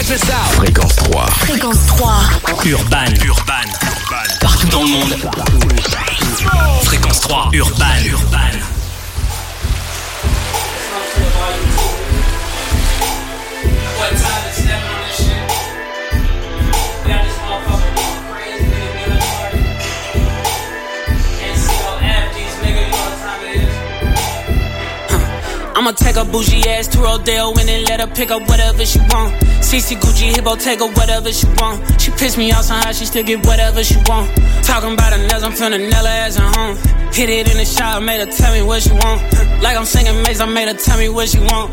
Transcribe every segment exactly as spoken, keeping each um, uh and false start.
Check this out. Fréquence trois. Fréquence trois. Urban. Urban. Partout dans le monde. Fréquence trois. Urban. Urban. I'ma take a bougie ass to Rodeo and then let her pick up whatever she want. C C Gucci Hippo, take her whatever she want. She pissed me off somehow, she still get whatever she want. Talking about her nails, I'm feeling Nella as at home. Hit it in the shower, made her tell me what she want. Like I'm singing Maze, I made her tell me what she want.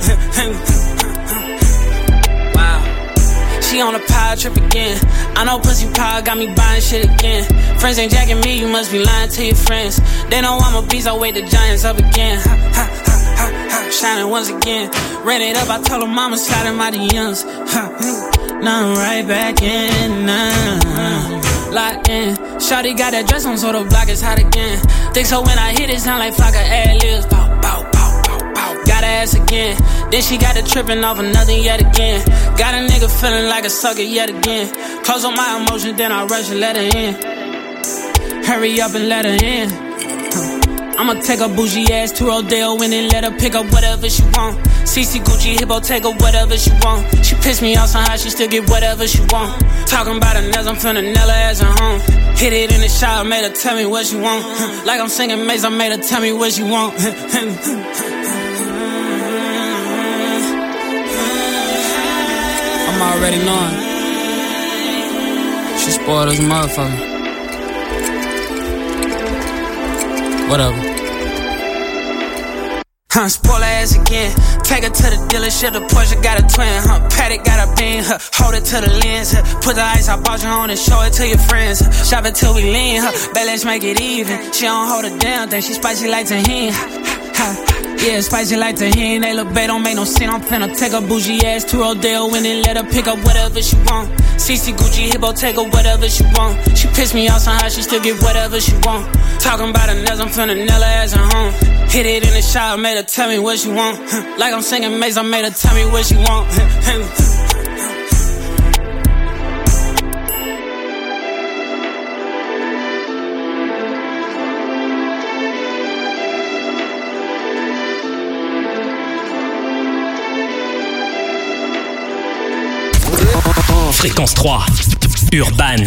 Wow. She on a power trip again. I know pussy power got me buying shit again. Friends ain't jacking me, you must be lying to your friends. They know I'm a beast, I wake the giants up again. Ha, ha, ha, ha, ha. Shining once again. Ran it up, I told her mama slide in my D Ms. Now I'm right back in, now locked in. Shawty got that dress on so the block is hot again. Think so when I hit it sound like flock of ad-libs. Bow, bow, bow, bow, bow. Got her ass again. Then she got it tripping off of nothing yet again. Got a nigga feeling like a sucker yet again. Close on my emotions, then I rush and let her in. Hurry up and let her in. I'ma take a bougie ass to Rodeo and then let her pick up whatever she want. C C Gucci Hippo, take her whatever she want. She pissed me off somehow, she still get whatever she want. Talking about her nails, I'm feeling Nella as at home. Hit it in the shower, made her tell me what she want. Like I'm singing Maze, I made her tell me what she want. I'm already knowing. She spoiled as a motherfucker. Whatever. Huh, spoil her ass again. Take her to the dealership, the Porsche got a twin, huh? Paddock got a beam, huh? Hold it to the lens, huh? Put the ice I bought you on and show it to your friends, huh? Shop it till we lean, huh? Bet let's make it even. She don't hold it down, think she spicy like tahini, ha, ha. Yeah, spicy like tahini. They look bad, don't make no sense. I'm finna take a bougie ass to Rodeo and then let her pick up whatever she want. C C Gucci Hippo, take her whatever she want. She pissed me off somehow, she still get whatever she want. Talking about her nails, I'm feeling Nella as at home. Hit it in the shower, made her tell me what she want. Like I'm singing Maze, I made her tell me what she want. Fréquence trois. Urban.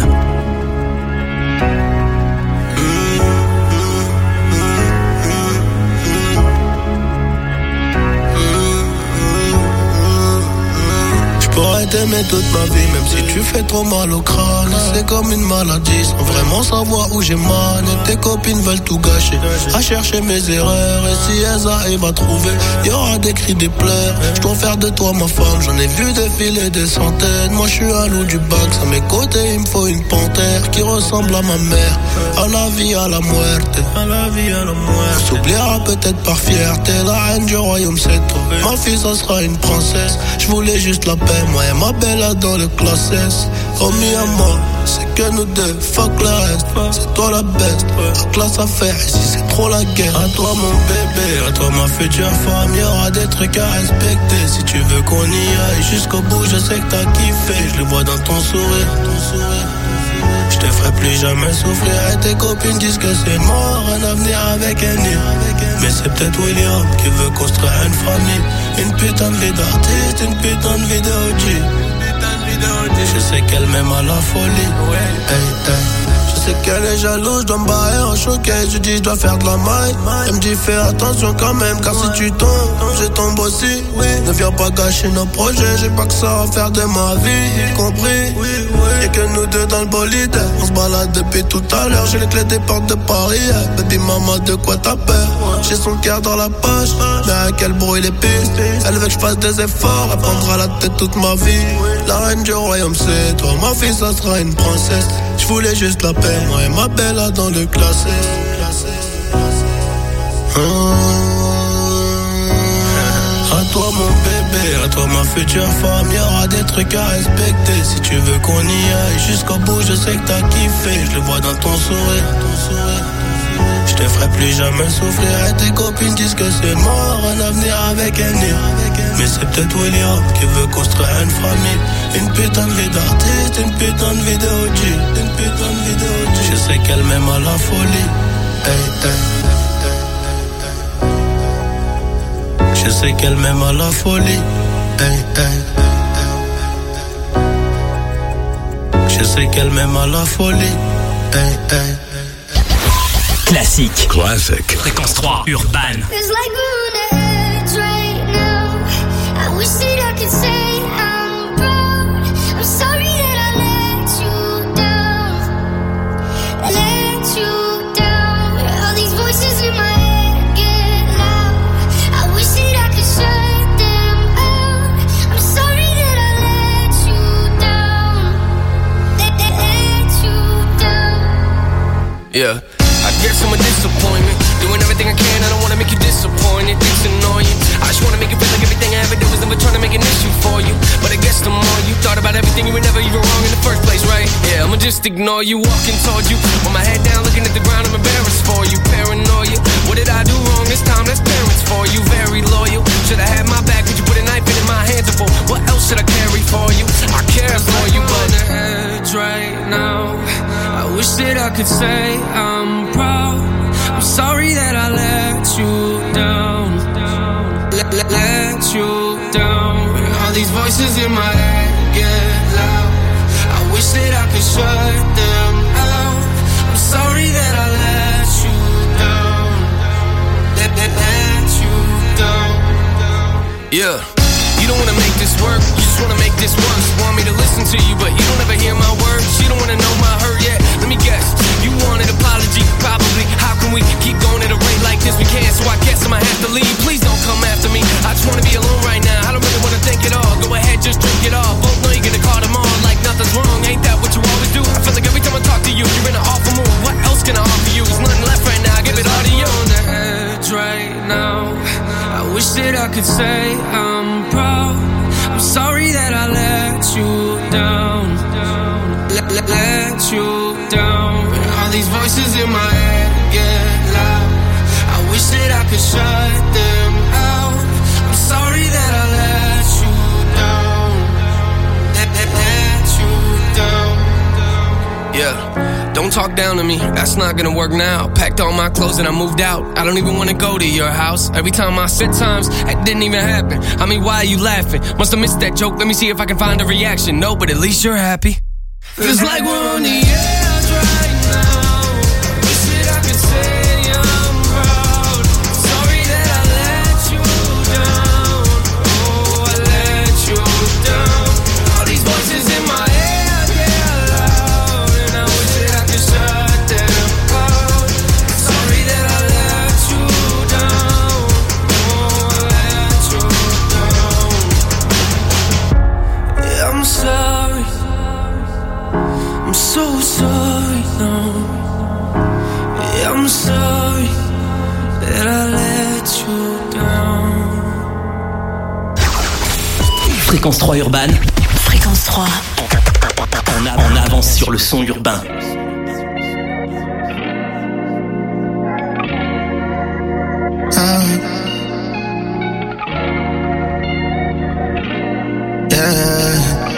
J'pourrais t'aimer toute ma vie, même si tu fais trop mal au crâne. C'est comme une maladie, sans vraiment savoir où j'ai mal. Et tes copines veulent tout gâcher, à chercher mes erreurs. Et si elles arrivent à trouver, y'aura des cris, des pleurs. J'dois faire de toi ma femme, j'en ai vu défiler des centaines. Moi j'suis un loup du bac, à mes côtés il me faut une panthère qui ressemble à ma mère. À la vie, à la muerte, à la vie, à la muerte. On s'oubliera peut-être par fierté, la reine du royaume c'est toi. Ma fille ça sera une princesse, j'voulais juste la paix. Moi et ma bella dans le classe S. Oh mi amor, c'est que nous deux, fuck le reste. C'est toi la best, la classe à faire. Ici c'est trop la guerre. À toi mon bébé, à toi ma future femme. Y'aura des trucs à respecter. Si tu veux qu'on y aille jusqu'au bout, je sais que t'as kiffé. Je le vois dans ton sourire, ton sourire. Je te ferai plus jamais souffrir. Et tes copines disent que c'est mort, un avenir avec un nid. Mais c'est peut-être William qui veut construire une famille. Une putain de vie d'artiste, une putain de vie de O G. Je sais qu'elle m'aime à la folie. Hey, hey. Je sais qu'elle est jalouse, je dois me barrer en showcase. Je dis je dois faire de la maille. Elle me dit fais attention quand même, car si tu tombes, je tombe aussi. Ne viens pas gâcher nos projets, j'ai pas que ça à faire de ma vie, y compris. Y'a que nous deux dans le bolide, on se balade depuis tout à l'heure. J'ai les clés des portes de Paris. Baby maman, de quoi t'as peur? J'ai son cœur dans la poche, mais à quel bruit les pistes. Elle veut que je fasse des efforts, elle prendra la tête toute ma vie. La reine du royaume c'est toi, ma fille ça sera une princesse. Je voulais juste la paix, moi et ma bella dans le classé. Mmh. À toi mon bébé, à toi ma future femme. Y'aura des trucs à respecter. Si tu veux qu'on y aille jusqu'au bout, je sais que t'as kiffé. Je le vois dans ton sourire, ton sourire. Je te ferai plus jamais souffrir. Et tes copines disent que c'est mort, un avenir avec un nid. Mais c'est peut-être William qui veut construire une famille. Une putain de vie d'artiste, une putain de vie de O G. Une putain de vie de O G. Je sais qu'elle m'aime à la folie. Hey, hey. Je sais qu'elle m'aime à la folie. Hey, hey. Je sais qu'elle m'aime à la folie. Hey, hey. Classique. Classic. Fréquence trois, Urban. It's like we're on the edge right now. I wish that I could say I'm proud. I'm sorry that I let you down. Let you down. All these voices in my head get loud. I wish that I could shut them out. I'm sorry that I let you down. Let, let, let you down. Yeah. I guess I'm a disappointment. Doing everything I can, I don't wanna make you disappointed. It's annoying. I just wanna make you feel like everything I ever did was never trying to make an issue for you. But I guess the more you thought about everything, you were never even wrong in the first place, right? Yeah, I'ma just ignore you, walking toward you. With my head down, looking at the ground, I'm embarrassed for you. Paranoia. What did I do wrong this time? That's parents for you. Very loyal. Should've had my back, but you put a knife in my hands for. What else should I carry for you? I care for you, but on the edge right now. I wish that I could say I'm proud. I'm sorry that I let you down. Let, let, let you down. All these voices in my head get loud. I wish that I could shut them out. I'm sorry that I let you down. Let, let, let you down. Yeah. You don't wanna make this work, you just wanna make this worse. Want me to listen to you, but you don't ever hear my words. You don't wanna know my hurt yet. Let me guess, you want an apology, probably. How can we keep going at a rate like this? We can't, so I guess I'ma have to leave. Please don't come after me. I just wanna be alone right now. I don't really wanna think at all. Go ahead, just drink it all. Both know you're gonna call them on like nothing's wrong. Ain't that what you always do? I feel like every time I talk to you, you're in an awful mood. What else can I offer you? There's nothing left right now. I give it all to you. On the edge right now. I wish that I could say I'm proud. I'm sorry that I let you down. Let, let, let you down. All these voices in my head get loud. I wish that I could shut them out. I'm sorry that I let you down. Let, let, let you down. Yeah. Don't talk down to me, that's not gonna work now. Packed all my clothes and I moved out. I don't even wanna go to your house. Every time I said times, that didn't even happen. I mean, why are you laughing? Must have missed that joke, let me see if I can find a reaction. No, but at least you're happy. Feels like we're on the edge right now. Wish that I could say I'm proud. Sorry that I let you down. Oh, I let you down. All these voices in my head get loud, and I wish that I could shut them out. Sorry that I let you down. Oh, I let you down. Yeah, I'm sorry. I'm so sorry now. Yeah, I'm sorry that I let you down. Fréquence trois Urban. Fréquence trois. En, av- en avance sur le son urbain. Ah. Yeah.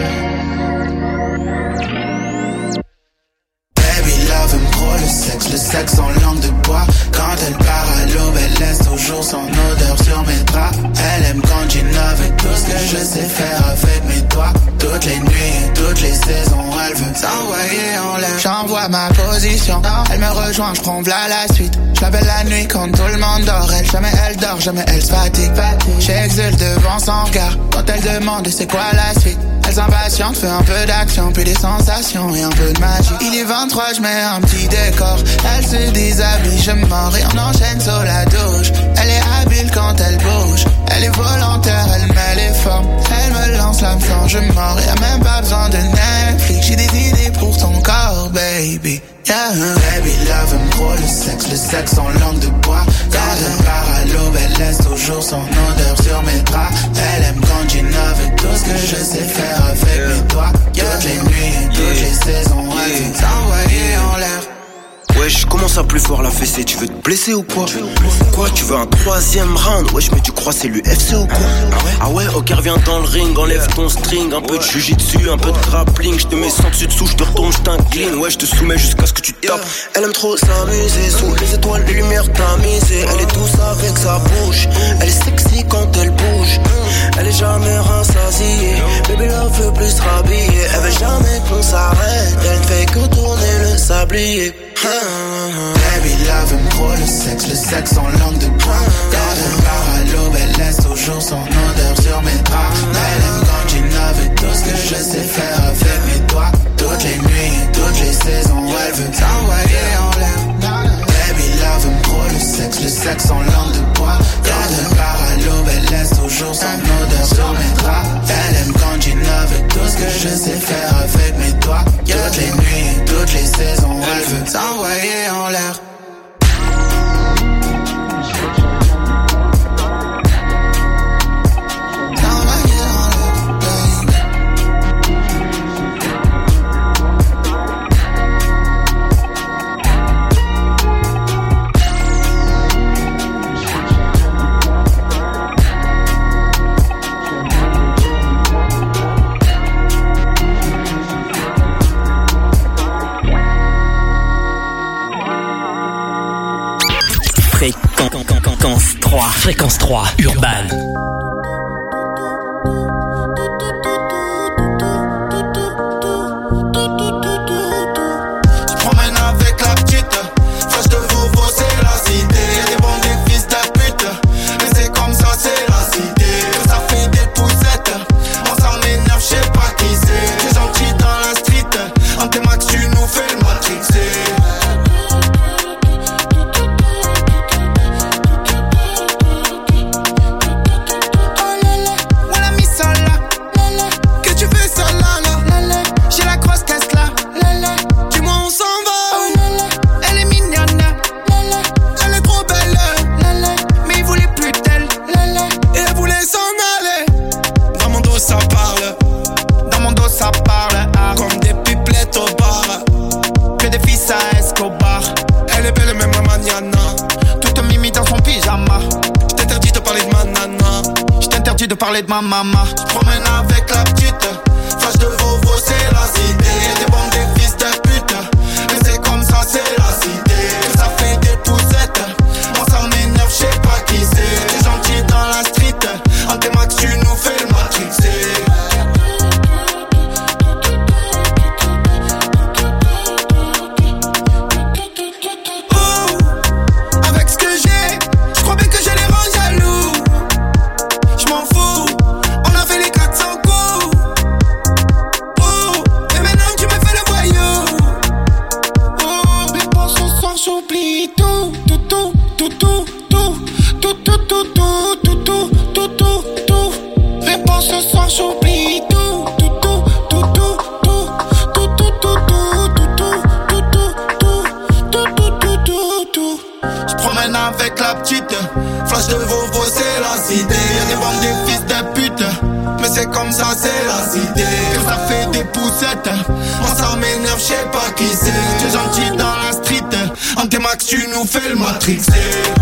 Le sexe en langue de bois. Quand elle part à l'aube, elle laisse toujours son odeur sur mes draps. Elle aime quand j'innove et tout ce que je sais faire avec mes doigts. Toutes les nuits et toutes les saisons, elle veut s'envoyer en l'air. J'envoie ma position, elle me rejoint, je prends v'là la suite. Je l'appelle la nuit quand tout le monde dort. Elle, jamais elle dort, jamais elle se fatigue. J'exulte devant son regard quand elle demande c'est quoi la suite. Elle s'impatiente, fait un peu d'action, puis des sensations et un peu de magie. Il est vingt-trois, je mets un petit décor. Elle se déshabille, je mords et on enchaîne sur la douche. Elle est habile quand elle bouge. Elle est volontaire, elle met les formes. Elle me lance l'âme flanc, je mords. Y'a même pas besoin de Netflix. J'ai des idées pour ton corps, baby. Yeah. Baby love, aime trop le sexe, le sexe en langue de bois. Quand elle part à l'aube, elle laisse toujours son odeur sur mes draps. Elle aime quand j'innove et tout ce que je sais faire avec yeah. mes doigts. Yeah. Toutes les nuits et toutes yeah. les saisons, elle veut t'envoyer en l'air. Ouais, je commence à plus fort la fessée, tu veux te blessé ou quoi? Quoi, tu veux un troisième round? Ouais, mais tu crois c'est l'U F C ou quoi? Ah ouais, ok, reviens dans le ring, enlève ton string. Un peu de jujitsu, un peu de grappling. Je te mets sans dessus dessous, je te retourne, je t'incline. Ouais, je te soumets jusqu'à ce que tu tapes. Elle aime trop s'amuser, sous les étoiles, les lumières tamisées. Elle est douce avec sa bouche, elle est sexy quand elle bouge. Elle est jamais rassasiée, bébé la veut plus se rhabiller. Elle veut jamais qu'on s'arrête, elle ne fait que tourner le sablier. Baby love aime trop le sexe, le sexe en langue de bois. Dans le bar à l'aube, elle laisse toujours son odeur sur mes draps. Elle aime quand tu love et tout ce que je sais faire avec mes doigts. Toutes les nuits et toutes les saisons, elle veut t'envoyer en l'air. Baby love aime trop le sexe, le sexe en langue de bois. Dans le bar à l'aube, elle laisse toujours son odeur sur mes draps. Elle aime quand tu love et tout ce que je sais faire avec mes doigts. Toutes les nuits et toutes les saisons, elle veut t'envoyer en l'air. Fréquence trois, Fréquence trois, Urban. Parler de ma maman. J'promène avec la petite, flash de Vovo, c'est la cité. Y'a des bandes, des fils de pute, mais c'est comme ça, c'est la cité. Que ça fait des poussettes, moi ça m'énerve, j'sais pas qui c'est. T'es gentil dans la street, en T-Max tu nous fais le matrixer. Tu nous fais le matrixer.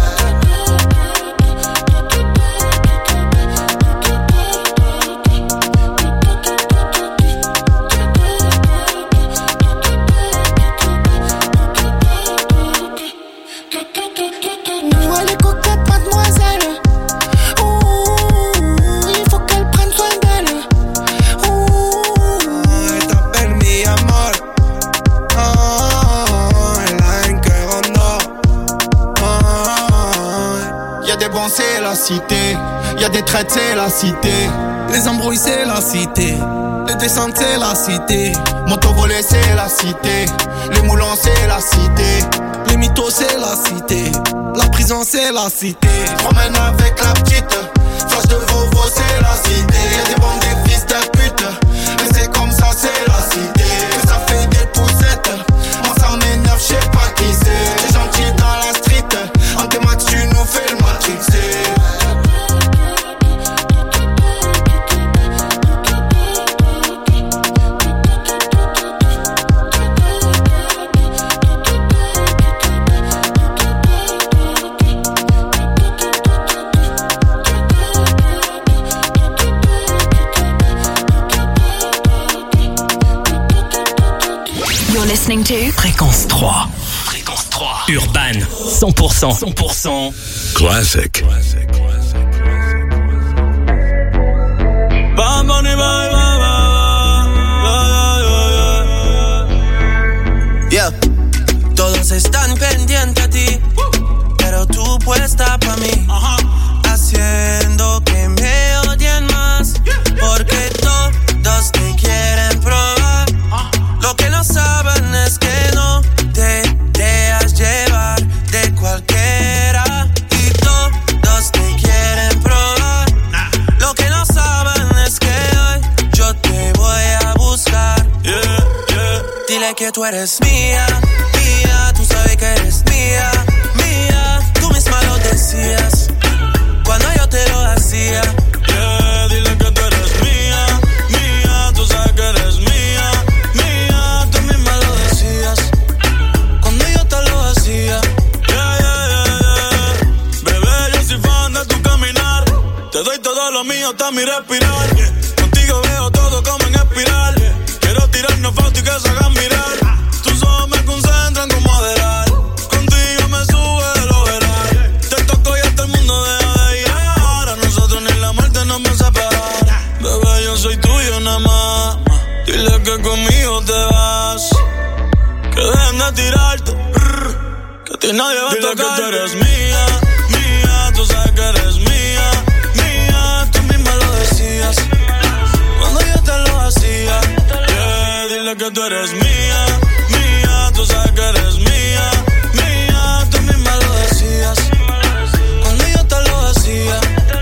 Y'a des traites, c'est la cité. Les embrouilles, c'est la cité. Les descentes, c'est la cité. Moto volé, c'est la cité. Les moulants, c'est la cité. Les mythos, c'est la cité. La prison, c'est la cité. Promène avec la petite, flash de Vovo, c'est la cité. Y'a des bandes, des fils de pute, mais c'est comme ça, c'est la cité. Que ça fait des poussettes, moi ça m'énerve, j'sais pas qui c'est. T'es gentil dans la street, en T-Max tu nous fais le matrixer. listening to Fréquence trois. Fréquence trois. Urban. cent pour cent. cent pour cent. Classic. Yeah. Todos están pendientes a ti, pero tú puesta pa' mí, haciendo que me odien más, porque todos te quieren probar. Lo que no saben es que no te dejas llevar de cualquiera, y todos te quieren probar. Lo que no saben es que hoy yo te voy a buscar. Yeah, yeah. Dile que tú eres mía, mía, tú sabes que eres mía, mía, tú misma lo decías cuando yo te lo hacía. Yeah, dile que tú eres mía, mía, tú sabes que eres mía, mía, tú misma lo decías cuando yo te lo hacía. Yeah, yeah, yeah, yeah. Bebé, yo soy fan de tu caminar, te doy todo lo mío hasta mi respirar. Contigo veo todo como en espiral, quiero tirarnos fotos y que se hagan mirar. Tus ojos me concentran como Adderall, contigo me sube el overall. Te toco y hasta el mundo deja de ir. A nosotros ni la muerte nos va a separar. Bebé, yo soy tuyo nada más, dile que conmigo te vas, que dejen de tirarte, que a ti nadie va a tocar. Dile que tú eres mía, mía, tú sabes que eres mía, mía, tú misma lo decías cuando yo te lo hacía. Yeah, dile que tú eres mía, mía, tú sabes que eres mía, mía, tú misma lo decías cuando yo te lo hacía.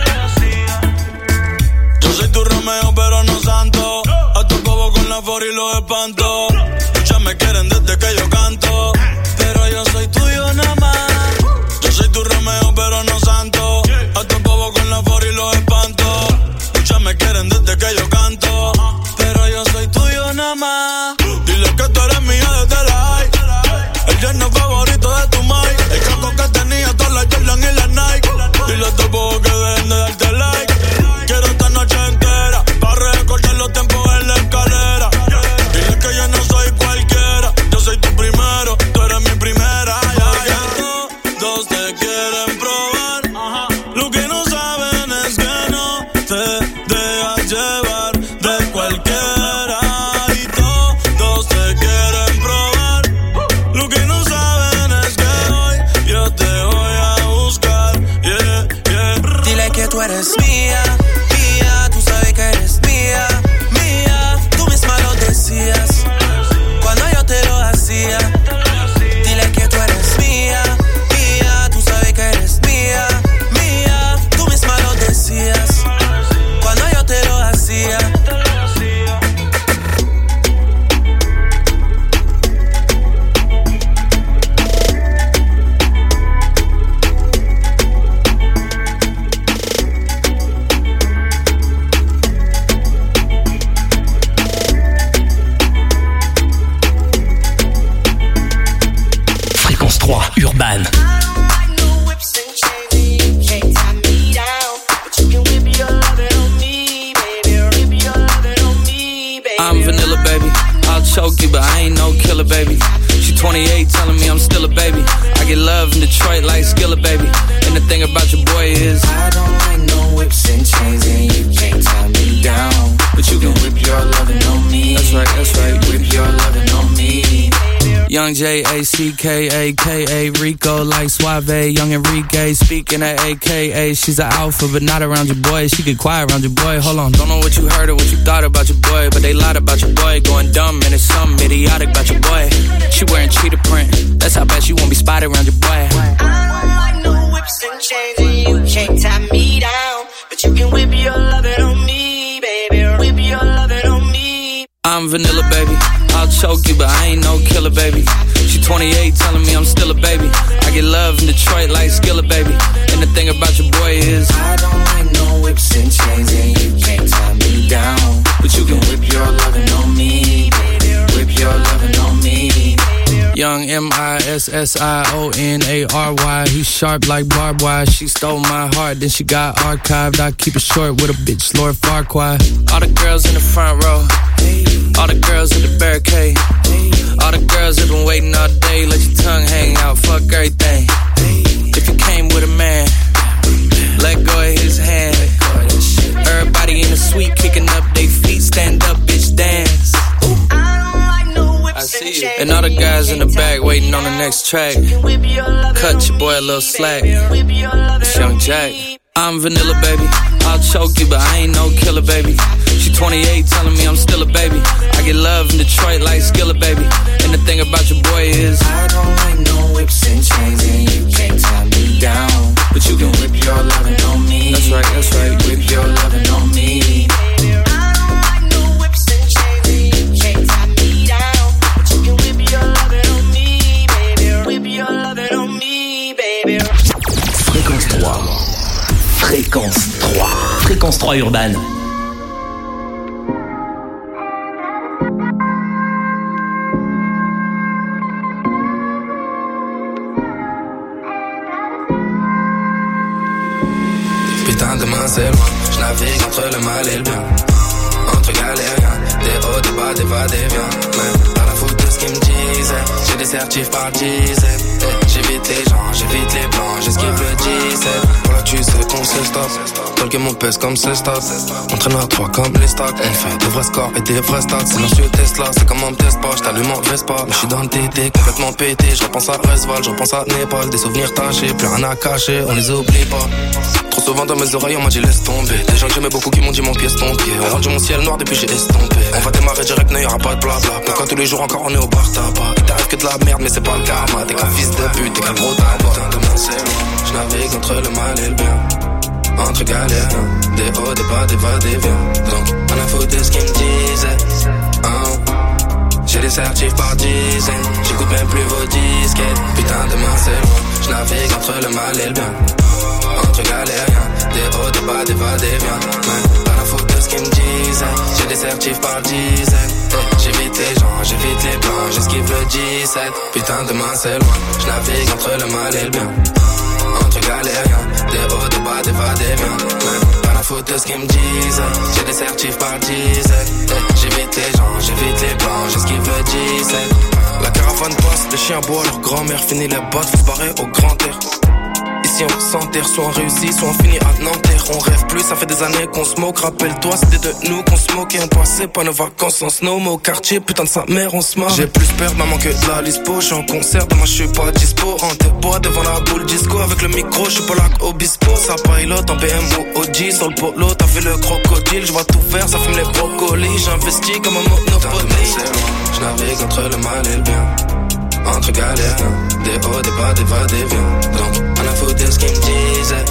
Yo soy tu Romeo pero no santo, a tu bobo con la for y los espanto. Muchas me quieren desde que yo canto, pero yo soy tuyo nada más. Yo soy tu Romeo pero no santo, a tu bobo con la for y los espanto. Muchas me quieren desde que yo canto, pero yo soy tuyo nada más. Dile que tú eres mía desde la high, el yerno favorito de tu Mike, el casco que tenía todas las Jordan y las Nike. Dile a tu bobo que dejen de darte like, quiero esta noche entera para recortar los tiempos en la escalera. Dile que yo no soy cualquiera, yo soy tu primero, tú eres mi primera. Ya, ya. Todos te quieren probar, lo que no saben es que no te dejas llevar de cualquiera. Y todos te quieren probar, lo que no saben es que hoy yo te voy a buscar. Yeah, yeah. Dile que tú eres mía, mía, tú sabes que eres mía, mía, tú misma lo decías cuando yo te lo hacía. Dile que tú eres mía, mía, tú sabes que eres mía, mía, tú misma lo decías cuando yo te lo hacía. Fréquence trois. Urban. I'm vanilla, baby. I'll choke you, but I ain't no killer, baby. She twenty-eight, telling me I'm still a baby. I get love in Detroit like Skilla, baby. And the thing about your boy is I don't like no whips and chains, and you can't tie me down. But you can whip your lovin' on me. That's right, that's right. Whip your lovin' on me. Young J A C K A K A Rico like Suave, Young Enrique speaking at A K A. She's an alpha but not around your boy. She get quiet around your boy. Hold on, don't know what you heard or what you thought about your boy, but they lied about your boy. Going dumb and it's something idiotic about your boy. She wearing cheetah print, that's how bad she won't be spotted around your boy. I don't like no whips and chains, and you can't tie me down, but you can whip your lovin' on me, baby. Whip your lovin' on me. I'm vanilla, baby. I'll choke you, but I ain't no killer, baby. She twenty-eight, telling me I'm still a baby. I get love in Detroit like Skilla, baby. And the thing about your boy is I don't like no whips and chains, and you can't tie me down, but you can whip your lovin' on me, baby. Whip your lovin' on me. Young M I S S I O N A R Y. He sharp like barbed wire. She stole my heart, then she got archived. I keep it short with a bitch, Lord Farquaad. All the girls in the front row, all the girls in the barricade, all the girls have been waiting all day. Let your tongue hang out, fuck everything. If you came with a man, let go of his hand. Everybody in the suite kicking up their feet. Stand up, bitch, dance. I see you. And all the guys in the back waiting on the next track. Cut your boy a little slack. It's Young Jack. I'm vanilla, baby. I'll choke you, but I ain't no killer, baby. She twenty-eight telling me I'm still a baby. I get love in Detroit like Skillet, baby. And the thing about your boy is I don't like no whips and chains, and you can't tie me down. But you can whip your lovin' on me. That's right, that's right. Whip your lovin' on me. Fréquence trois. Fréquence trois. Fréquence trois urbaine. Putain, demain c'est loin. Je navigue entre le mal et le bien. Entre galériens, des hauts, des bas, des va, des viens. Mais à la faute de ce qu'ils me disaient, j'ai des certifs par dizaines. J'évite les gens, j'évite les blancs, j'esquive le dix-sept. Voilà, tu sais qu'on se stop. Dans le game on pèse comme c'est stop. On traîne à trois comme les stocks. On fait des vrais scores et des vrais stats. Silencieux Tesla, c'est comme on me teste pas. J't'allume en Vespa, mais j'suis dans le T T, complètement pété. J'repense à Resval, j'repense à Népal. Des souvenirs tachés, plus rien à cacher, on les oublie pas. Trop souvent dans mes oreilles on m'a dit laisse tomber. Des gens que j'aimais beaucoup qui m'ont dit mon pied est ton pied. On rendu mon ciel noir depuis j'ai estompé. On va démarrer direct, n'y aura pas de blabla. Pourquoi tous les jours encore on est au bar tabac. Il t'arrive que de la merde mais c'est pas le karma. T'es qu'un fils de pute, t'es qu'un gros tabac. Putain demain c'est loin, j'navigue entre le mal et le bien. Entre galères, des hauts, des bas, des va, des viens. Donc on a foutu de ce qu'ils me disaient. Oh. J'ai des certifs par dizaines. J'écoute même plus vos disquettes. Putain demain c'est loin, j'navigue entre le mal et le bien. Entre galériens, des hauts, des bas, des va, des viens. Mais à la faute de ce qu'ils me disaient, j'ai des certifs par dizaines. J'évite les gens, j'évite les blancs, j'esquive le dix-sept. Putain demain c'est loin, j'navigue entre le mal et le bien. Entre galériens, des hauts, des bas, des va, des viens. Mais à la faute de ce qu'ils me disaient, j'ai des certifs par dizaines. J'évite les gens, j'évite les blancs, j'esquive le dix-sept. La caravane passe, les chiens boivent, leur grand-mère finit les bottes, faut se barrer au grand air. Ici on s'enterre, soit on réussit, soit on finit à Nanterre. On rêve plus, ça fait des années qu'on se moque. Rappelle-toi, c'était de nous qu'on se moquait. On passait pas nos vacances en snow, mais au quartier, putain de sa mère, on se marre. J'ai plus peur, maman, que de la lispo. J'suis en concert, demain j'suis pas dispo. En débois devant la boule disco. Avec le micro, j'suis pas là qu'Obispo. Ça pilote en B M ou Audi. Sur le polo, t'as vu le crocodile. J'vois tout faire, ça fume les brocolis. J'investis comme un monopoly. J'navigue entre le mal et le bien. Entre galères, des hauts, des bas, des va, des viens. Donc, on a foutu de ce qu'ils me disaient.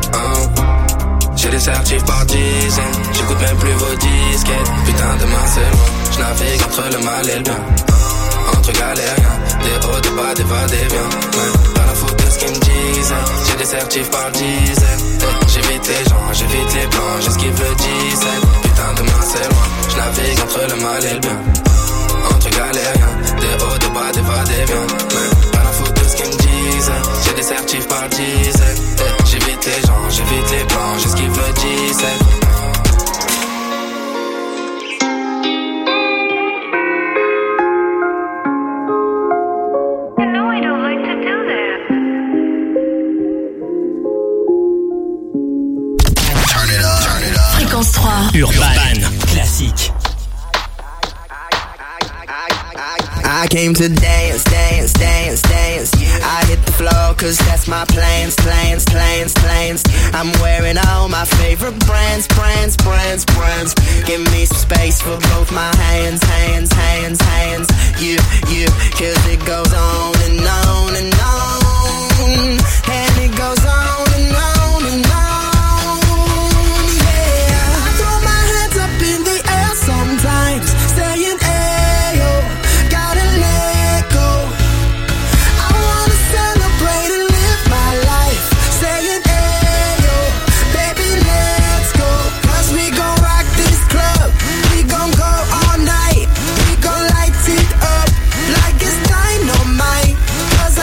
Oh. J'ai des certifs par dizaines. J'écoute même plus vos disquettes. Putain, demain c'est loin. J'navigue entre le mal et le bien. Entre galériens, des hauts, des bas, des va, des viens. Ouais. On a foutu de ce qu'ils me disaient. J'ai des certifs par dizaines. J'évite les gens, j'évite les blancs, j'esquive le dix-sept. Putain, demain c'est loin. J'navigue entre le mal et le bien. Entre galériens, des hauts, des bas, des va, des viens. Mais pas la faute de ce qu'ils me disent. J'ai des certifs par dizaines. J'évite les gens, j'évite les blancs, j'esquive le dix-sept. Fréquence trois. Urban. Urban. Classique. I came to dance, dance, dance, dance. I hit the floor cause that's my plans, plans, plans, plans. I'm wearing all my favorite brands, brands, brands, brands. Give me some space for both my hands, hands, hands, hands. You, you, cause it goes on and on and on. And it goes on and on and on. Yeah, I throw my hands up in the air sometimes, saying ayo. Cause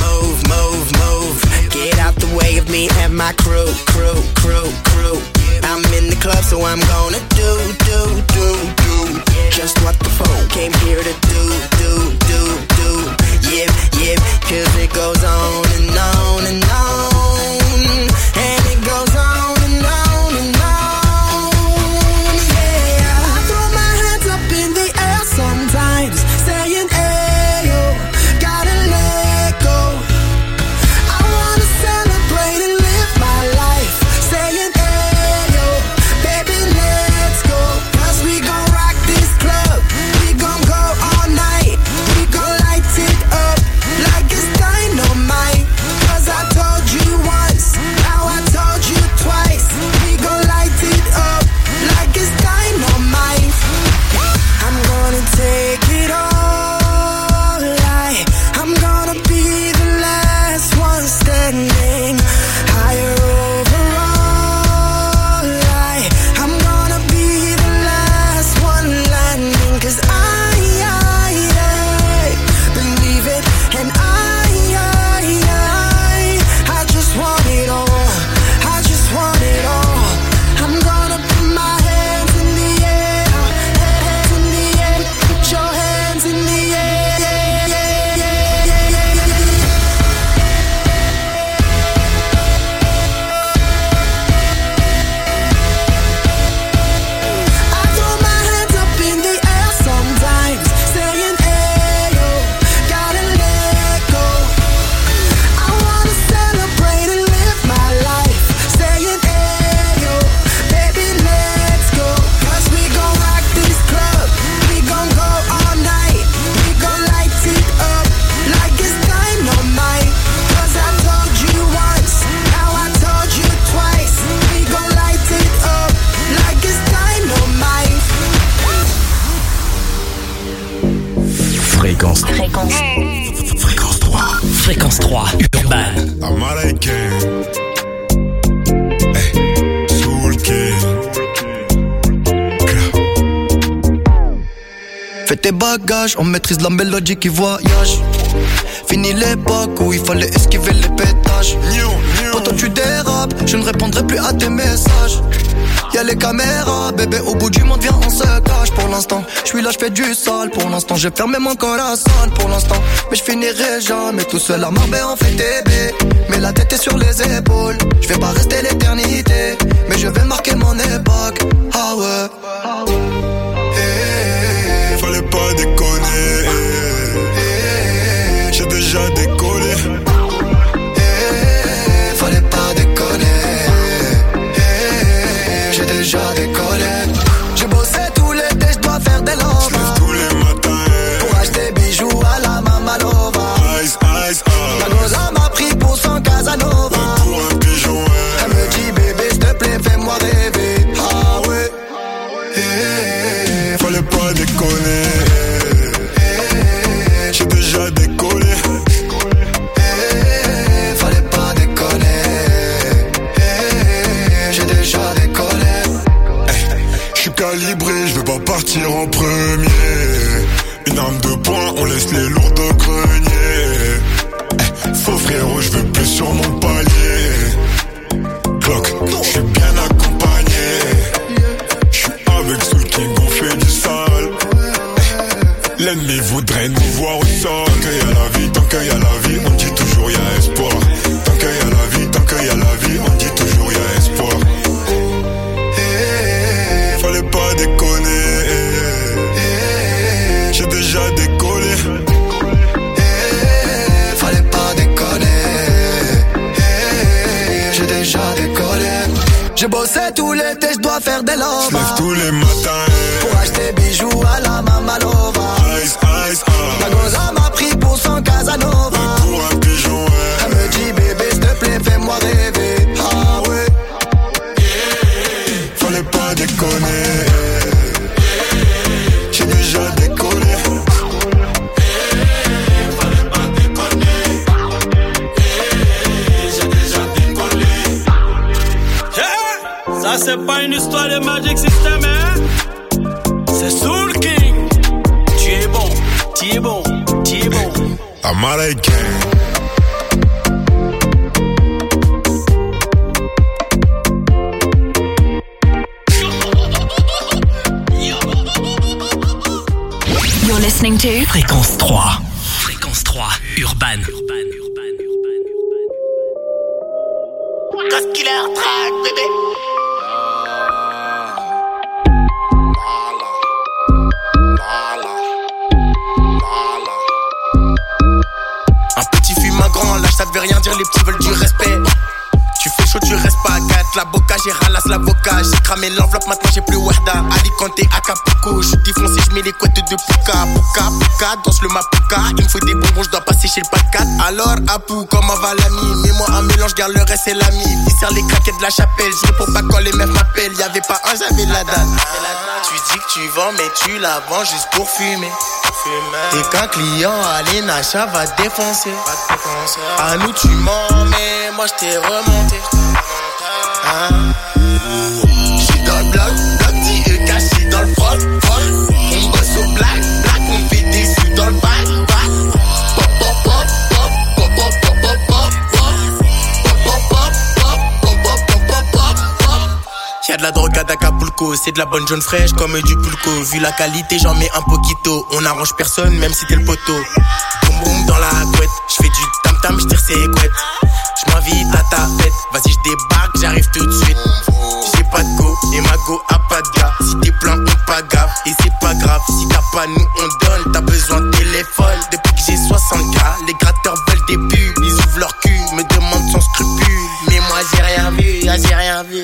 move, move, move. Get out the way of me and my crew, crew, crew, crew. I'm in the club, so I'm gonna do, do, do, do just what the folk came here to do, do, do, do. Yep, yep, cause it goes on and on and on. And it goes on and on and on. Yeah, I throw my hands up in the air sometimes, saying, hey, yo, gotta let go. I wanna celebrate and live my life, saying, hey, yo, baby, let's go. Cause we gon' rock this club, we gon' go all night, we gon' light it up like it's dynamite. Cause I told you once, now I told you twice, we gon' light it up like it's dynamite. I'm gonna take it all, I, I'm gonna be the last one standing. Higher overall, I, I'm gonna be the last one landing. Cause I, I, I believe it, and I, I, I, I just want it all, I just want it all. I'm gonna put my hands in the air, hands in the air, put your hands in the air, yeah, yeah, yeah, yeah, yeah, yeah. I throw my hands up in the air sometimes, saying, hey, yo, gotta let go. I wanna celebrate and live my life, saying, hey, yo, baby, let's go. Cause we gon' rock this club, we gon' go all night, we gon' light it up like it's dynamite. Cause I told you once, now I told you twice, we gon' light it up like it's dynamite. Fréquence. Fréquence. Fréquence trois. Fréquence trois. Urban. Américain. Hey, Soul King. Fais tes bagages, on maîtrise la mélodie qui voyage. Fini l'époque où il fallait esquiver les pétages. Quand tu dérapes, je ne répondrai plus à tes messages. Y'a les caméras, bébé, au bout du monde, viens, on se cache. Pour l'instant, je suis là, je fais du sale. Pour l'instant, j'ai fermé mon corazon. Pour l'instant, mais je finirai jamais tout seul à Marbella, on fait T B. Mais la tête est sur les épaules. Je vais pas rester l'éternité, mais je vais marquer mon époque. Ah ouais. Hey, fallait pas déconner. Hey, j'ai déjà décollé. Hey, fallait pas déconner. Hey, j'ai déjà décollé. J'ai bossé tout l'été, je dois faire des lovas. Tous les matins. Pour acheter bijoux à la Mamalova. Ice, ice, La goza m'a pris pour son Casanova. Pour un pigeon, ouais. Elle me dit bébé, s'il te plaît, fais-moi rêver. Ah ouais. Hey, fallait pas déconner. Hey, j'ai déjà décollé. Hey, fallait pas déconner. Hey, j'ai déjà décollé. Hey, j'suis calibré, j'veux pas partir en premier. Une arme de poing, on laisse les lourds de grenier. Hey, faux frérot, j'veux plus sur mon palier. Clock, j'suis bien accompagné. J'suis avec Soul King, on fait du sale. Hey, l'ennemi voudrait nous voir au sol. Tant qu'il y a la vie, tant qu'il y a la vie, on dit toujours y'a espoir. Tant qu'il y a la vie, tant qu'il y a la vie, on dit toujours y'a espoir. Hey, fallait pas déconner. Hey, j'ai déjà décollé. Hey, fallait pas déconner. Hey, j'ai déjà décollé. J'ai bossé tout l'été, je dois faire des lovas. J'lève tous les matins. Pour acheter bijoux à la Mamalova. Ice, ice, ice. La goza m'a pris pour son Casanova. Pour un pigeon, ouais. Elle me dit bébé, s'il te plaît, fais-moi rêver. Ah ouais. Fallait pas déconner. J'ai déjà décollé. Fallait pas déconner. J'ai déjà décollé. Hey, ça c'est pas une histoire de Magic System, hein. C'est Soul King. Tu es bon, tu es bon, tu es bon. Américain. to Fréquence trois. Fréquence trois, Urban. Cause killer track, bébé. Un petit fume, un grand lâche, ça devait rien dire, les petits veulent du respect. Tu fais chaud, tu restes pas à quatre. La boca, j'ai ralasse l'avocat. J'ai cramé l'enveloppe, maintenant j'ai plus Werda. Alicante, Acapulco. Je défonce et je mets les couettes de Puka. Puka, Puka, danse le Mapuka. Il me faut des bonbons, je dois passer chez le pas de quatre. Alors, Apu, comment va l'ami? Mets-moi un mélange, garde le reste, c'est l'ami. Il sert les craquettes de la chapelle. Je réponds pas quand les meufs m'appellent. Y'avait pas un, j'avais la date. Tu dis que tu vends, mais tu la vends juste pour fumer. T'es qu'un client, allez, Nacha va te défoncer. À nous, tu mens, mais moi je t'ai remonté. Hein? J'suis dans le bloc, bloc dit et caché dans le froc, froc. On bosse au black, black, on fait des sous dans le bac, bac. Pop, pop, pop, pop, pop, pop, pop, pop, pop, pop, pop, pop, pop, pop, pop, pop, pop. Y'a de la drogue à Acapulco, c'est de la bonne jaune fraîche comme du pulco. Vu la qualité, j'en mets un poquito. On arrange personne, même si t'es le poteau. Boum boum dans la couette, j'fais du tam tam, j'tire ses couettes. J'm'invite à ta fête, vas-y j'débarque, j'arrive tout de suite. J'ai pas de go, et ma go a pas de gars. Si t'es plein, on pas gaffe, et c'est pas grave. Si t'as pas, nous on donne, t'as besoin de téléphone. Depuis que j'ai soixante K, les gratteurs veulent des pubs. Ils ouvrent leur cul, me demandent sans scrupule. Mais moi j'ai rien vu, ah j'ai rien vu.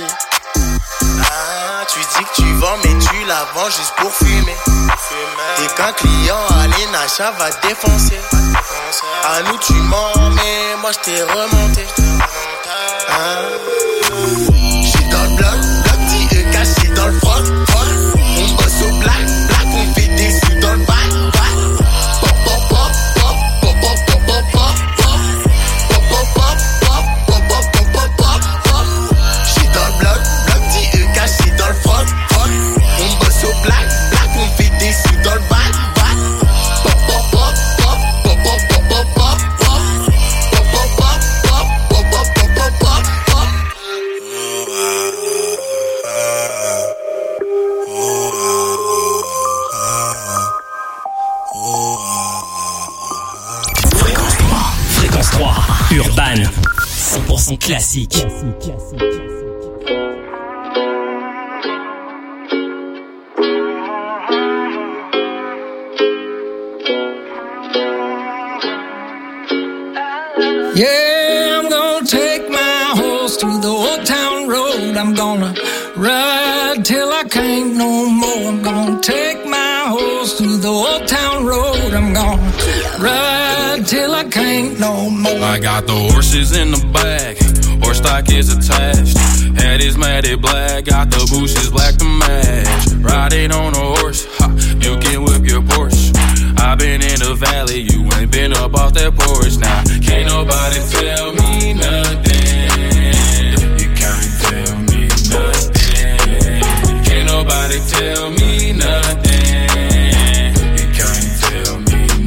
Ah, tu dis que tu vends, mais tu la vends juste pour fumer. T'es qu'un client, allez, Nacha va te défoncer. À nous, tu mens, mais moi je t'ai remonté. Ah. J'suis dans le bloc, bloc dit et caché dans le froc, froc. On bosse au black, black, on fait des sous dans le bac, bac. Pop, pop, pop, pop, pop, pop, pop, pop, pop, pop. Pop, pop, pop, pop, pop, pop, pop, pop, pop, pop. J'suis dans le bloc, bloc dit et caché dans le froc, froc. On bosse au black, black, on fait des sous dans le bac, bac. Pop, pop, pop, pop, pop, pop, pop, pop, pop, pop. Pop, pop, pop, pop, pop, pop, pop, pop, pop, pop. Fréquence trois. Fréquence trois. Urban. cent pour cent classique. Yeah, I'm gonna take my horse to the old town road. I'm gonna ride till I can't no more. I'm gonna take my horse to the old town road. I'm gonna ride till I can't no more. I got the horses in the back, horse stock is attached. Head is matted black, got the bushes black to match. Riding on a horse, ha, you can whip your Porsche. I've been in the valley, you ain't been up off that porch. Now, can't nobody tell me nothing. You can't tell me nothing. Can't nobody tell me nothing. You can't tell me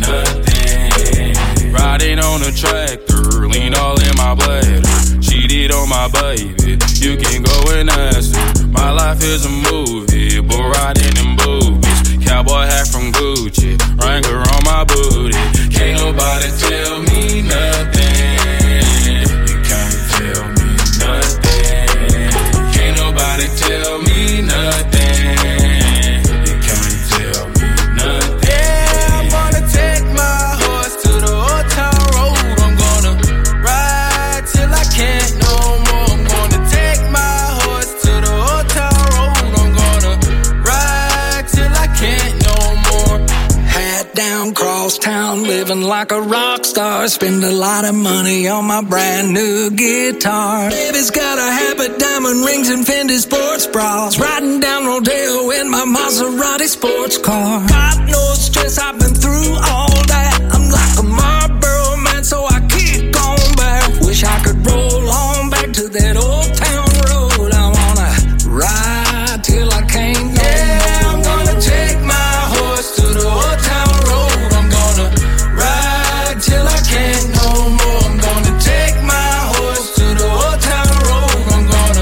nothing. Riding on a tractor, lean all in my bladder. Cheated on my baby, you can go and ask her. My life is a movie, bull riding in boobies. Cowboy hat from Gucci, Wrangler on my booty. Can't nobody tell me nothing. You can't tell me nothing. Can't nobody tell me nothing. You can't tell me nothing. Yeah, I'm gonna take my horse to the old town road. I'm gonna ride till I can't no more. I'm gonna take my horse to the old town road. I'm gonna ride till I can't no more. Hat down, cross town, living like a rock star. Spend a lot of money on my brand new guitar. Baby's got a habit, diamond rings and Fendi sports bras. Riding down Rodeo in my Maserati sports car. Got no stress, I've been through all that. I'm like a Marlboro man, so I kick on back. Wish I could roll on back to that old town road. I wanna ride till I can't no Yeah, more. I'm gonna take my horse to the old town road. I'm gonna ride till I can't no more. I'm gonna take my horse to the old town road. I'm gonna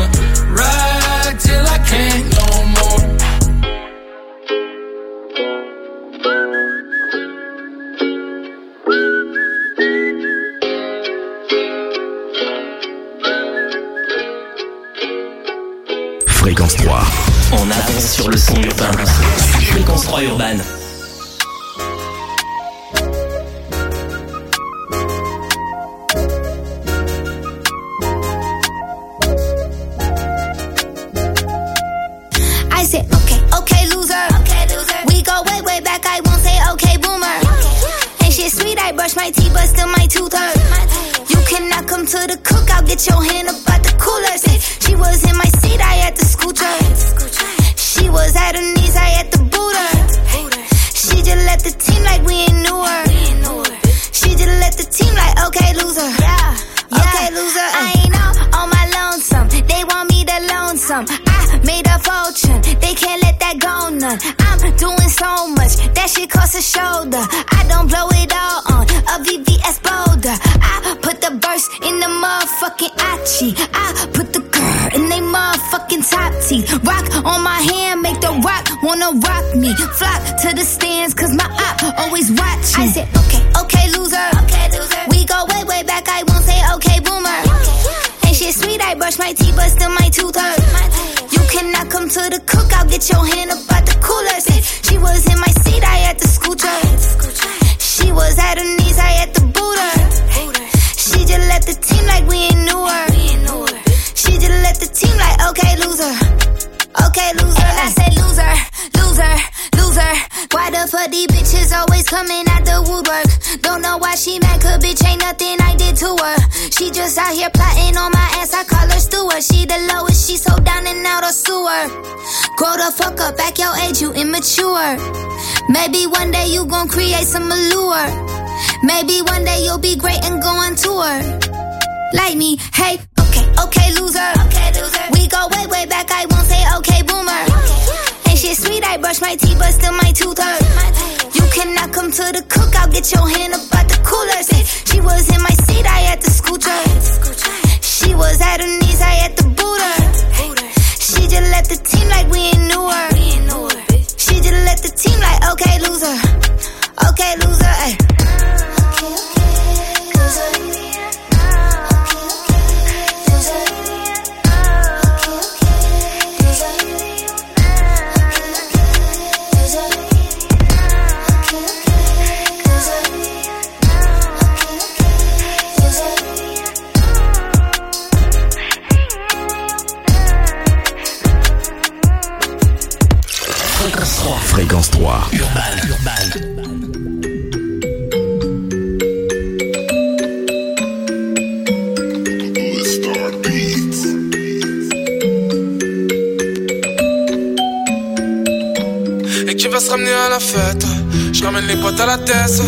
ride till I can't no more. Fréquence trois. En avance sur le son urbain. Fréquence trois urbaine. I said, okay, okay, loser. Okay, loser. We go way, way back. I won't say okay, boomer. Ain't shit sweet. I brush my teeth, but still my tooth hurt. You cannot come to the cookout. Get your hand up out the cooler. Say, she was in my seat. I had to scoot her. She was at her knees. I had to boot her. She just let the team like we ain't knew her. She just let the team like, okay, loser. Yeah, okay, loser. I ain't out on my lonesome. They want me to loan some. I made a fortune. They can't let that go none. I'm doing so much. That shit costs a shoulder. I don't blow it all on a V V S Boulder. I put the burst in the motherfucking Achi. I put the grrr in they motherfucking top teeth. Rock on my hand, make the rock wanna rock me. Flock to the stands, cause my op always watching. I said, okay, okay, loser. Okay, loser. We go way, way back. I won't say okay, boomer. Ain't shit sweet. I brush my teeth, but still my tooth hurt. You cannot come to the cookout. Get your hand up out the cooler. Say, she was in my seat. I had to scoot her. She was at her knees. I had to boot her. She just let the team like we ain't knew her. She just let the team like, okay, loser. Okay, loser. And I said loser, loser, loser. Why the fuck these bitches always coming out the woodwork? Don't know why she mad, cause bitch ain't nothing I did to her. She just out here plotting on my ass, I call her steward. She the lowest, she so down and out of sewer. Grow the fuck up, back your age, you immature. Maybe one day you gon' create some allure. Maybe one day you'll be great and go on tour. Like me, hey, okay, okay, loser. Okay, loser. We go way, way back, I won't say okay, boomer. Ain't shit sweet, I brush my teeth, but still my tooth hurt. You cannot come to the cookout, get your hand up out the cooler. Say, she was in my seat, I had to scoot her. She was at her knees, I had to boot her. She just let the team like we ain't knew her. She just let the team like, okay, loser. Okay, loser, ay. Fréquence trois. Urban, urban. Et qui va se ramener à la fête? Je ramène les potes à la tête.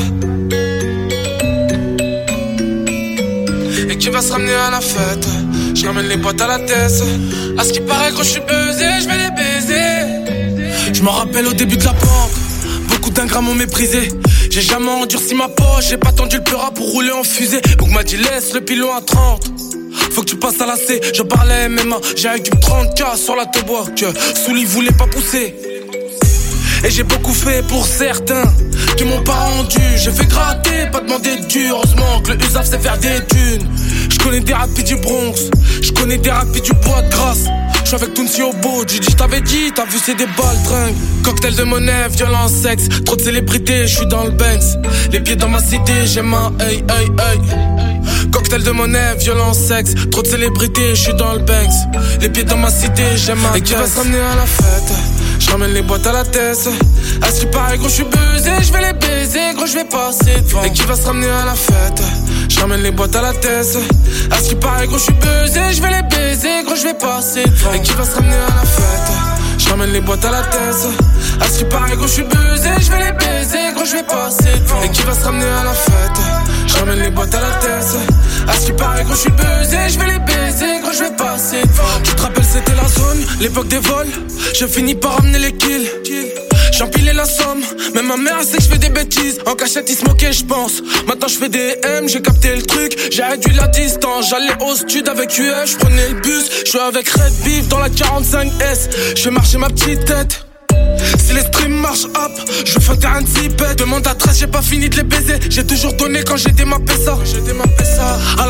Et qui va se ramener à la fête? Je ramène les potes à la tête. À ce qui paraît, gros, je suis buzzé, je vais les baiser. Je m'en rappelle au début de la banque, beaucoup d'ingrats m'ont méprisé. J'ai jamais endurci ma poche, j'ai pas tendu le pleura pour rouler en fusée. Donc m'a dit laisse le pilon à trente. Faut que tu passes à la C, je parlais M M A. J'ai avec du trente K sur la tobois que Souli voulait pas pousser. Et j'ai beaucoup fait pour certains qui m'ont pas rendu. J'ai fait gratter, pas demander de dur. Heureusement que le U S A F sait faire des thunes. Je connais des rapides du Bronx, je connais des rapides du Bois de Grasse. Je suis avec Tounsi au beau, j'ai dit, j't'avais dit, t'as vu c'est des balles tringues. Cocktail de monnaie, violence, sexe, trop de célébrités, je suis dans le Banks. Les pieds dans ma cité, j'aime un hey hey hey. Cocktail de monnaie, violence, sexe, trop de célébrités, je suis dans le Banks. Les pieds dans ma cité, j'aime un. Et qui va se ramener à la fête? Je ramène les boîtes à la tête. À ce qui paraît, gros, je suis buzzé, je vais les baiser, gros, je vais passer devant. Et qui va se ramener à la fête? Je ramène les boîtes à la tête. À ce qui paraît, gros, je suis buzzé, je vais les baiser, gros, je vais passer devant. Et qui va se ramener à la fête? Je ramène les boîtes à la tête. À ce qui paraît, gros, je suis buzzé, je vais les baiser, gros, je vais passer devant. Et qui va se ramener à la fête? Je ramène les boîtes à la tête. À ce qui paraît, gros, je suis buzzé, je vais les baiser, gros, je vais passer devant. Tu te rappelles, c'était la zone, l'époque des vols. Je finis par ramener les kills. J'empilais la somme, même ma mère sait que je fais des bêtises. En cachette, ils se moquaient, je pense. Maintenant, je fais des M, j'ai capté le truc. J'ai réduit la distance, j'allais au stud avec U F, je prenais le bus. Je suis avec Red Beef dans la quarante-cinq S. Je fais marcher ma petite tête. Si les streams marchent up, je fais un zipette. Demande à treize, j'ai pas fini de les baiser. J'ai toujours donné quand j'ai démappé ça. J'ai démappé ça. À la coquine,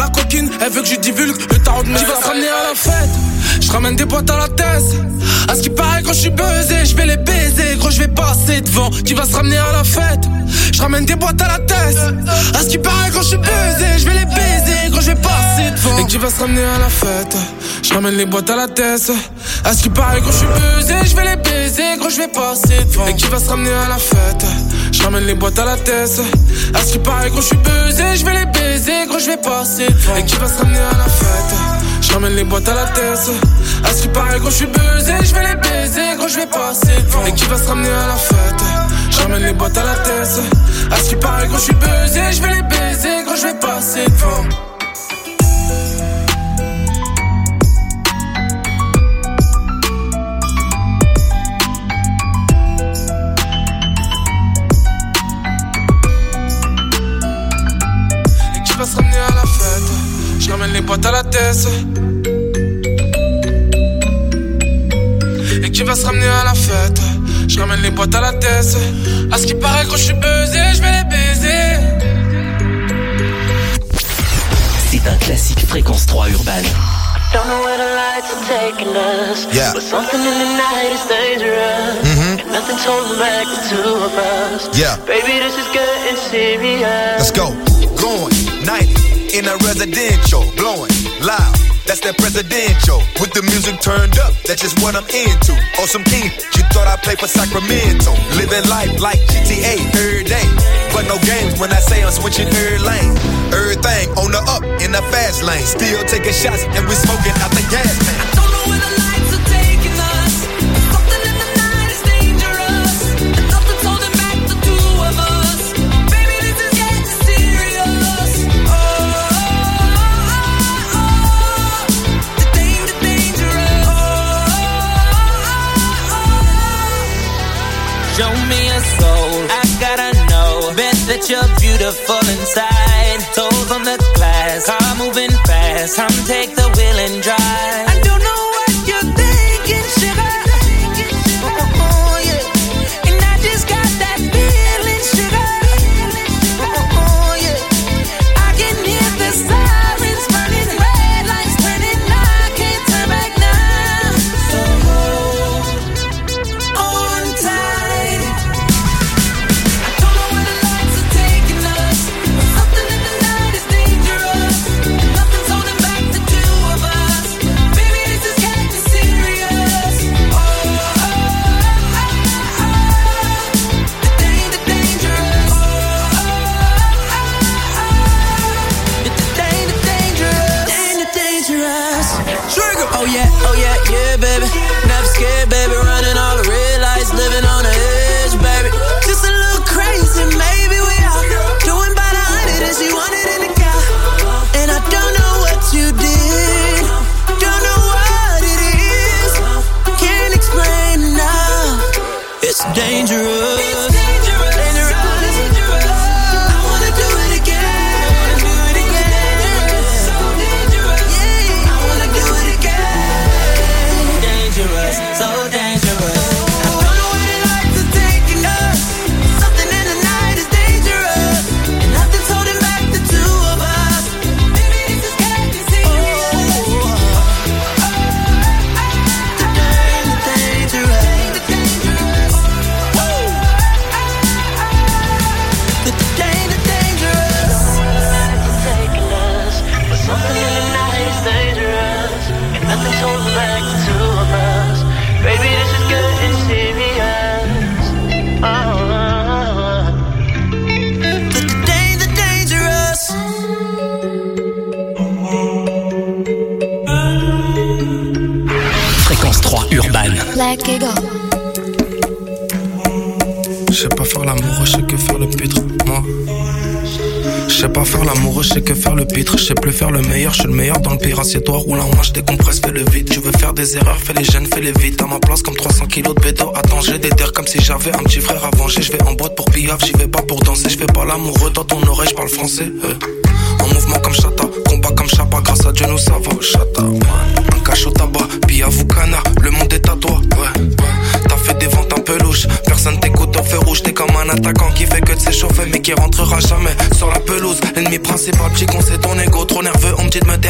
copine, elle veut que je divulgue le tarot de mes. Qui va se ramener à la fête? Je ramène des boîtes à la tête. À ce qui paraît, quand je suis buzzé, je vais les baiser. Gros, je vais passer devant. Qui va se ramener à la fête? Je ramène des boîtes à la tête. À ce qui paraît, quand je suis buzzé, je vais les baiser. Gros, je vais passer devant. Et qui va se ramener à la fête? Je ramène les boîtes à la tête. À ce qui paraît, quand je suis buzzé, je vais les baiser. Gros, je vais passer devant. Et qui va se ramener à la fête? Je ramène les boîtes à la tête. À ce qui paraît, quand je suis buzzé, je vais les baiser. Gros, je vais passer devant. Et qui va se ramener à la fête? Je ramène les boîtes à la tête. À ce qui paraît, gros, je suis buzzé, je vais les baiser, gros, je vais passer devant. Et qui va se ramener à la fête? Je ramène les boîtes à la tête. À ce qui paraît, gros, je suis buzzé, je vais les baiser, gros, je vais passer devant. Et qui va se ramener à la fête? Je ramène les boîtes à la tête. Et qui va se ramener à la fête? Je ramène les boîtes à la tête. À ce qui paraît, quand je suis buzzé, je vais les baiser. C'est un classique Fréquence trois Urban. Don't know where the lights are taking us. Yeah. But something in the night is dangerous. Mm-hmm. And nothing's holding back the two of us. Yeah. Baby, this is getting serious. Let's go. Going ninety in a residential, blowing loud. That's that presidential. With the music turned up, that's just what I'm into. On some king, you thought I played for Sacramento. Living life like G T A every day. But no games when I say I'm switching every lane. Everything on the up in the fast lane. Still taking shots and we smoking out the gas man. I don't know where the lights are taking us. Something in the night is dangerous. And nothing's holding back the two of us. Baby, this is getting serious. Oh, oh, oh, oh. The danger, the dangerous. Oh, oh, oh. Show me a soul, I gotta know. Bet that you're beautiful inside. Toes on the glass, car moving fast. Come take the wheel and drive. I don't know what you're thinking, sugar. Oh, oh, yeah. And I just got that feeling, sugar. Oh, oh, yeah. I can hear the sirens burning, red lights turning. I can't turn back now. So hold on tight. I don't know where the lights are taking us. Something in the night is dangerous. Nothing's holding back the two of us. Baby, this is getting serious. Oh, oh, oh, oh. The danger, dangerous. Oh, oh, oh, oh. It's the danger, dangerous. Danger, dangerous. Trigger. Oh yeah, oh yeah, yeah, baby. Never scared, baby. Running all the red lights, living on the edge, baby. Just a little crazy, maybe we are doing by the hundred, and she wanted in the car. And I don't know what you did, don't know what it is, can't explain now. It's dangerous. It's dangerous. Dangerous. I wanna do it again. Do it again. So dangerous. Yeah. I wanna do it again. Dangerous. So dangerous. I don't know where the lights are taking us. Something in the night is dangerous. And nothing's holding back the two of us. Baby, this is getting serious. Oh, oh, oh. The danger, dangerous. The dangerous. Woo. The danger, dangerous. Lights are taking us. But something in the night is dangerous. And nothing's holding back the two of us. Baby, this is getting serious. Oh, oh, oh. The danger, dangerous. Fréquence trois Urban. Black Eagle. Je sais pas faire l'amour, je sais que faire le pitre, moi. Je sais pas faire l'amour, je sais que faire le pitre. Je sais plus faire le meilleur, je suis le meilleur dans le pire. Assieds-toi, roule en moi, je décompresse, fais le vide. Tu veux faire des erreurs, fais les gènes, fais les vite. À ma place comme trois cents kilos de bédo. Attends, j'ai des terres comme si j'avais un petit frère à venger. Je vais en boîte pour piaf, j'y vais pas pour danser. Je fais pas l'amoureux, dans ton oreille, je parle français. euh. En mouvement comme Chata, combat comme Chapa. Grâce à Dieu nous ça va, Chata, ouais. Un cache au tabac, piaf ou canard, le monde est à toi, ouais. T'as fait des ventes un peu louches, personne t'écoute au feu rouge. T'es comme un attaquant qui fait que de s'échauffer mais qui rentrera jamais sur la pelouse. L'ennemi principal, petit con, c'est ton ego. Trop nerveux, on me dit de me taire.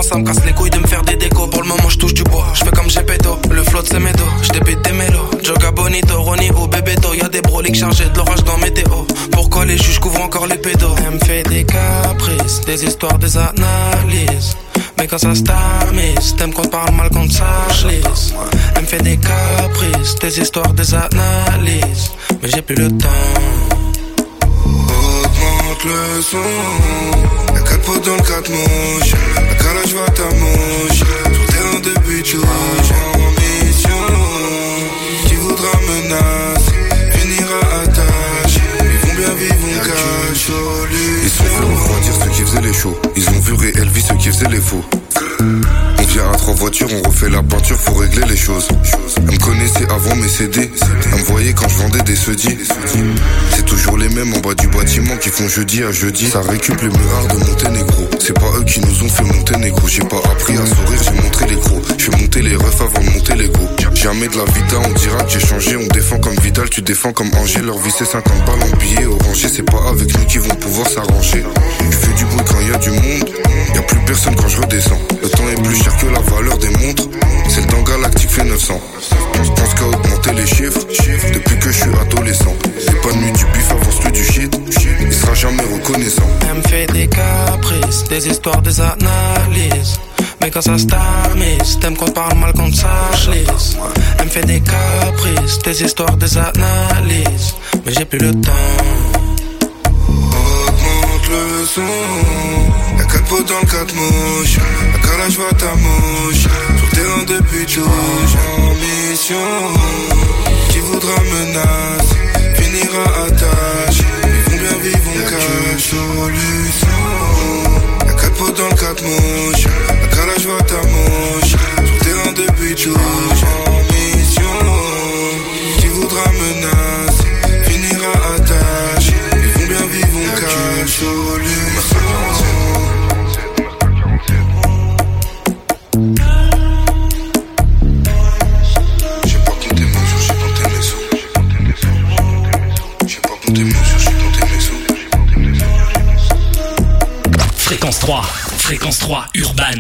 ça me casse les couilles de me faire des décos. Pour le moment je touche du bois, je fais comme Gepetto. Le flow c'est mes dos, je débite des mélos. Joga Bonito, Ronnie ou Bebeto. Y'a des broliques chargés de l'orage dans météo. Pourquoi les juges couvrent encore les pédos? Elle me fait des caprices, des histoires, des analyses. Mais quand ça se tamise, t'aimes qu'on parle mal quand ça glisse. Elle me fait des caprices, des histoires, des analyses. Mais j'ai plus le temps. Augmente le son. Y'a quatre potes dans le quatre mouches. La calage va ta mouche. Sur terrain de but rouge. En mission. Qui voudra menacer finira à tâche. Ils vont bien vivre, on cache. Ils sont fait refroidir ceux qui faisaient les shows. Ils ont vu réel vie ceux qui faisaient les faux. On vient à trois voitures, on refait la peinture, faut régler les choses. Elle me connaissait avant mes C D. Elle me voyait quand je vendais des sedis. C'est toujours les mêmes en bas du bâtiment qui font jeudi à jeudi. Ça récup les murards de Monténégro. C'est pas eux qui nous ont fait monter négro. J'ai pas appris à sourire, j'ai montré les gros. J'fais monter les refs avant de monter les gros. Jamais de la vida, on dira que j'ai changé. On défend comme Vidal, tu défends comme Angers. Leur vie c'est cinquante balles en billets orangés. C'est pas avec nous qu'ils vont pouvoir s'arranger. Je fais du bruit quand y a du monde. Y'a plus personne quand je redescends. Le temps est plus cher que la valeur des montres. C'est le temps galactique fait neuf cents. Je pense qu'à augmenter les chiffres depuis que je suis adolescent. C'est pas de nuit du bif, avance plus du shit. Il sera jamais reconnaissant. Elle me fait des caprices, des histoires, des analyses. Mais quand ça se tamise, t'aimes qu'on parle mal quand ça glisse. Elle me fait des caprices, des histoires, des analyses. Mais j'ai plus le temps. Augmente le son. Y'a quatre potes dans le quatre mouches. La calage va ta mouche. Sur terrain de but rouge. En mission. Qui voudra menacer finira à tâche. Ils vont bien vivre, on cache. Solution. Y'a quatre potes dans le quatre mouches. La calage va ta mouche. Sur terrain de but rouge. En mission. Qui voudra menacer finira à tâche. Ils vont bien vivre, on cache. Solution. Fréquence trois, Fréquence trois, Urban.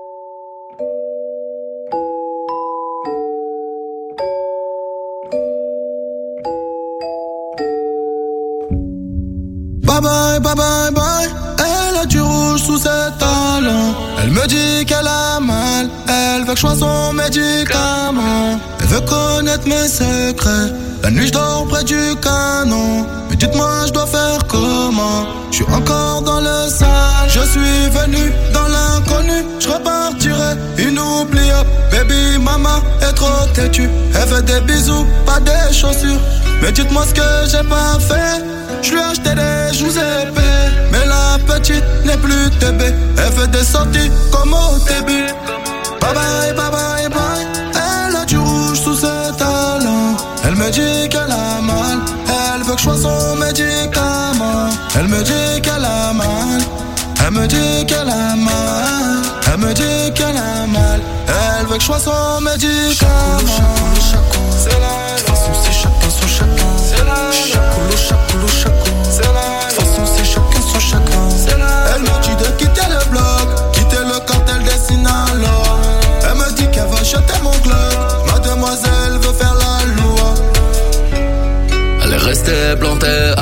Bye bye, bye bye, bye. Elle a du rouge sous ses talons. Elle me dit qu'elle a mal. Elle veut que je sois son médicament. Elle veut connaître mes secrets. La nuit je dors près du canon. Mais dites-moi je dois faire comment? Je suis encore dans le sale. Je suis venu dans l'inconnu. Je repartirai inoubliable. Baby mama est trop têtue. Elle fait des bisous, pas des chaussures. Mais dites-moi ce que j'ai pas fait. Je lui ai acheté des joues épais. Mais la petite n'est plus bébé. Elle fait des sorties comme au début. Bye bye, bye bye, bye. Elle a du rouge sous ses talons. Elle me dit qu'elle a mal. Elle veut que je sois son médicament. Elle me dit qu'elle a mal. Elle me dit qu'elle a mal. Elle me dit qu'elle a mal. Elle veut que je sois son médicament. C'est la de toute façon c'est chacun son chacun. C'est la chacoulou, chacoulou, chacoulou. C'est la de toute façon c'est chacun son chacun. C'est la. Elle me dit de quitter le bloc, quitter le cartel des Sinaloa. Elle me dit qu'elle va jeter mon club. Mademoiselle veut faire la loi. Elle est restée plantée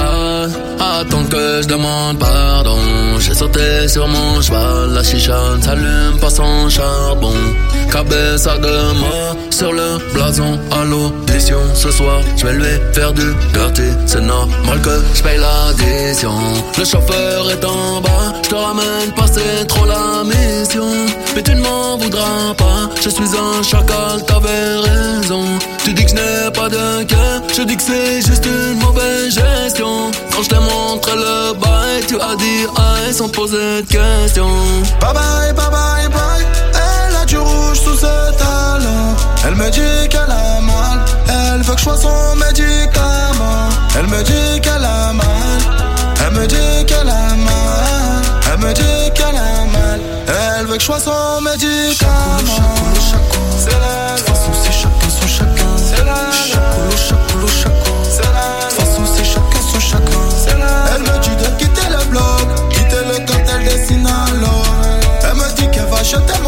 à attendre que je demande pardon. J'ai sauté sur mon cheval, la chicha ne s'allume pas sans charbon. Cabeza de mort sur le blason à l'audition. Ce soir, je vais lui faire du gâté. C'est normal que je paye l'addition. Le chauffeur est en bas, je te ramène pas, c'est trop la mission. Mais tu ne m'en voudras pas, je suis un chacal, t'avais raison. Tu dis que je n'ai pas de cœur, je dis que c'est juste une mauvaise gestion. Quand je t'ai montré le bail, tu as dit aïe sans poser de questions. Bye bye, bye bye, bye. Elle a du rouge sous ses talons. Elle me dit qu'elle a mal. Elle veut que je sois son médicament. Elle me dit qu'elle a mal. Elle me dit qu'elle a mal. Elle me dit qu'elle a mal. Elle veut que je sois son médicament. C'est la. De toute façon c'est chacun son chacun. C'est la. Chacoulou, chacoulou, chacoulou. C'est la. De toute façon c'est chacun son chacun. C'est la. Elle me dit de quitter le bloc, quitter le cartel des Sinaloa. Elle me dit qu'elle va jeter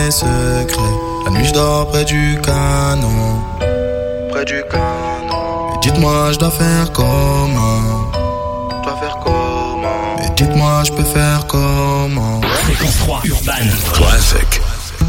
mes secrets. La nuit je dors près du canon. Près du canon. Et dites-moi je dois faire comment. Je dois faire comment. Et dites-moi je peux faire comment. Fréquence trois Urban Classic.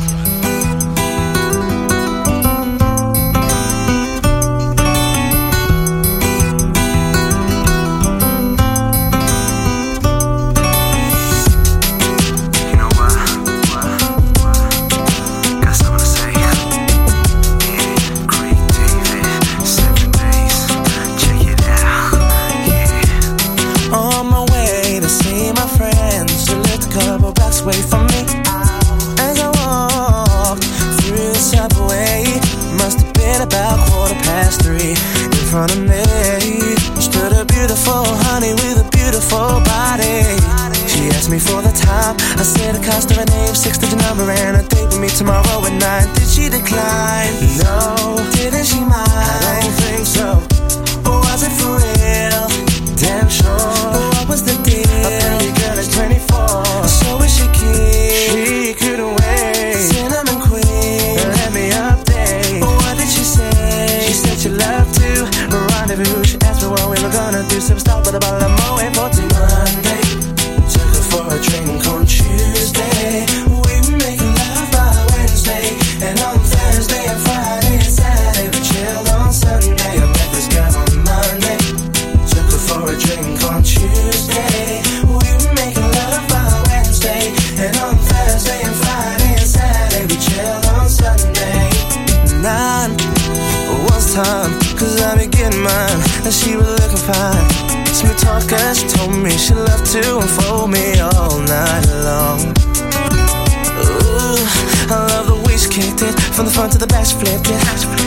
Away from me as I walked through the subway. Must have been about quarter past three. In front of me stood a beautiful honey with a beautiful body. She asked me for the time. I said the cost of her name, six-digit number, and a date with me tomorrow at nine. Did she decline? No. Didn't she mind? I don't think so. Or was it for real? Damn sure. What was the deal? A pretty girl is twenty-four. So is she keen? She couldn't wait. Cinnamon queen, let me update. What did she say? She said she loved to rendezvous. She asked me what we were gonna do. Some stop with a bottle of Moet for till Monday. Took her for a drink on Tuesday. We were making love by Wednesday. And on Thursday and Friday and Saturday we chilled on Sunday. I met this girl on Monday. Took her for a drink on Tuesday. We were making love by Wednesday. And on Thursday and Friday and Saturday we chilled on Sunday. Nine was time, cause I be getting mine. And she was looking fine. Smooth talker, she told me she loved to unfold me all night long. Ooh, I love the way she kicked it. From the front to the back she flipped it.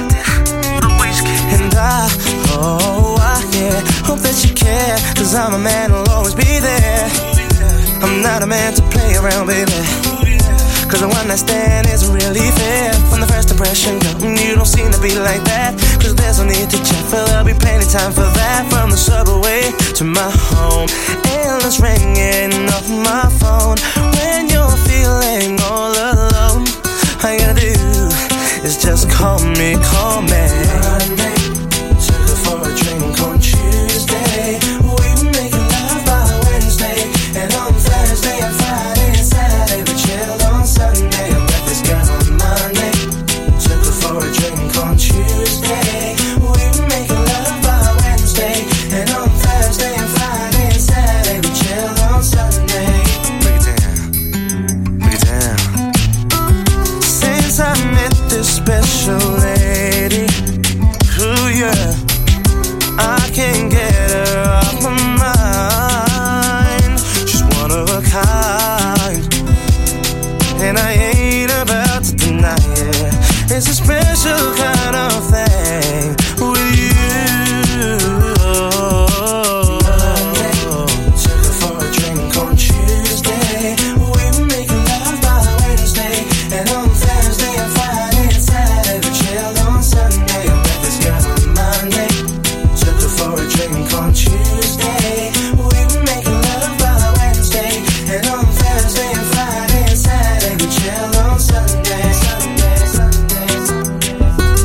And I, oh, I, yeah, hope that you care. Cause I'm a man who'll always be there. I'm not a man to play around, baby. Cause a one night stand isn't really fair. From the first impression, girl, you don't seem to be like that. Cause there's no need to check, for there'll be plenty time for that. From the subway to my home, endless ringing off my phone. When you're feeling all alone, all you gotta do is just call me, call me. Monday, took her for a drink on Tuesday. We were making love by Wednesday. And on Thursday and Friday and Saturday we chilled on Sunday. I met this girl on Monday. Took her for a drink on Tuesday. We were making love by Wednesday. And on Thursday and Friday and Saturday we chilled on Sunday. Break it down, break it down. Since I met this special lady, ooh yeah, I can't get her off my mind. She's one of a kind, and I ain't about to deny it. It's a special kind of thing with you. Monday, took her for a drink on Tuesday. We were making love by Wednesday. And on Thursday and Friday and Saturday we chilled on Sunday. I met this girl on Monday. Took her for a drink on Tuesday. We were making love by Wednesday. And on Thursday and Friday and Saturday we chilled on Sunday. Sunday, Sunday, Sunday.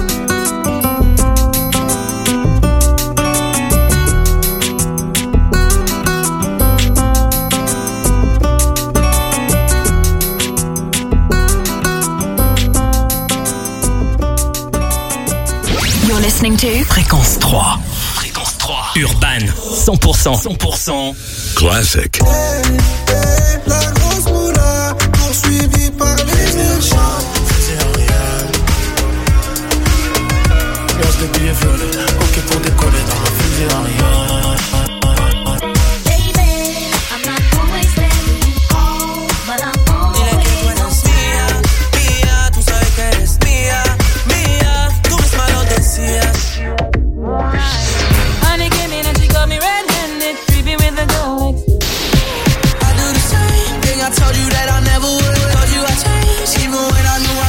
You're listening to Fréquence trois. Fréquence trois Urban cent pour cent cent pour cent Classic. La grosse moula, poursuivie par les méchants. Faisait rien. Lance des billets violets, ok pour décoller dans ma faisait rien. Told you that I never would. Told you I changed, even when I knew